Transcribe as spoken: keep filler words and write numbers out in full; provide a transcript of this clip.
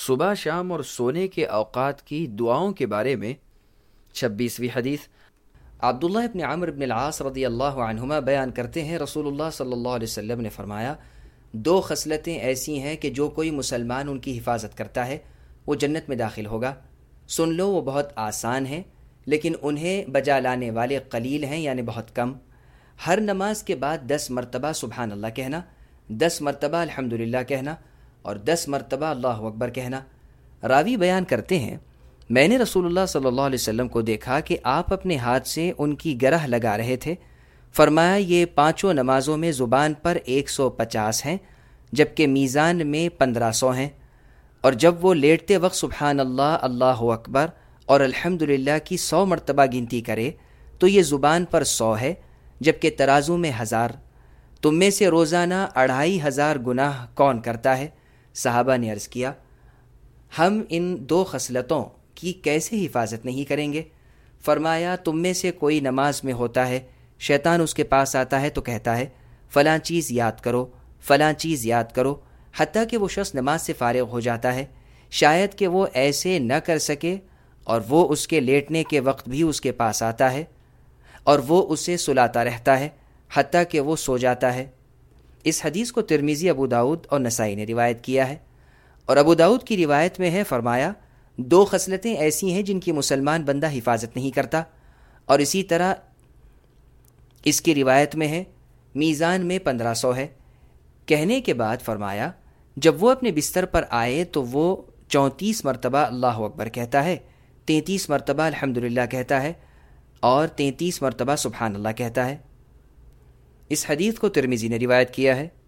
صبح شام اور سونے کے اوقات کی دعاؤں کے بارے میں چھبیسویں حدیث عبداللہ ابن عمرو ابن العاص رضی اللہ عنہما بیان کرتے ہیں، رسول اللہ صلی اللہ علیہ وسلم نے فرمایا، دو خصلتیں ایسی ہیں کہ جو کوئی مسلمان ان کی حفاظت کرتا ہے وہ جنت میں داخل ہوگا۔ سن لو، وہ بہت آسان ہیں لیکن انہیں بجا لانے والے قلیل ہیں، یعنی بہت کم۔ ہر نماز کے بعد دس مرتبہ سبحان اللہ کہنا، دس مرتبہ الحمدللہ کہنا اور دس مرتبہ اللہ اکبر کہنا۔ راوی بیان کرتے ہیں، میں نے رسول اللہ صلی اللہ علیہ وسلم کو دیکھا کہ آپ اپنے ہاتھ سے ان کی گرہ لگا رہے تھے۔ فرمایا، یہ پانچوں نمازوں میں زبان پر ایک سو پچاس ہیں جبکہ میزان میں پندرہ سو ہیں، اور جب وہ لیٹتے وقت سبحان اللہ، اللہ اکبر اور الحمدللہ کی سو مرتبہ گنتی کرے تو یہ زبان پر سو ہے جبکہ ترازو میں ہزار۔ تم میں سے روزانہ اڑھائی ہزار گناہ کون کرتا ہے؟ صحابہ نے عرض کیا، ہم ان دو خصلتوں کی کیسے حفاظت نہیں کریں گے؟ فرمایا، تم میں سے کوئی نماز میں ہوتا ہے، شیطان اس کے پاس آتا ہے تو کہتا ہے فلاں چیز یاد کرو، فلاں چیز یاد کرو، حتیٰ کہ وہ شخص نماز سے فارغ ہو جاتا ہے، شاید کہ وہ ایسے نہ کر سکے اور وہ اس کے لیٹنے کے وقت بھی اس کے پاس آتا ہے اور وہ اسے سلاتا رہتا ہے حتیٰ کہ وہ سو جاتا ہے۔ اس حدیث کو ترمذی، ابو داؤد اور نسائی نے روایت کیا ہے، اور ابو داؤد کی روایت میں ہے، فرمایا، دو خصلتیں ایسی ہیں جن کی مسلمان بندہ حفاظت نہیں کرتا، اور اسی طرح اس کی روایت میں ہے میزان میں پندرہ سو ہے۔ کہنے کے بعد فرمایا، جب وہ اپنے بستر پر آئے تو وہ چونتیس مرتبہ اللہ اکبر کہتا ہے، تینتیس مرتبہ الحمدللہ کہتا ہے اور تینتیس مرتبہ سبحان اللہ کہتا ہے۔ اس حدیث کو ترمذی نے روایت کیا ہے۔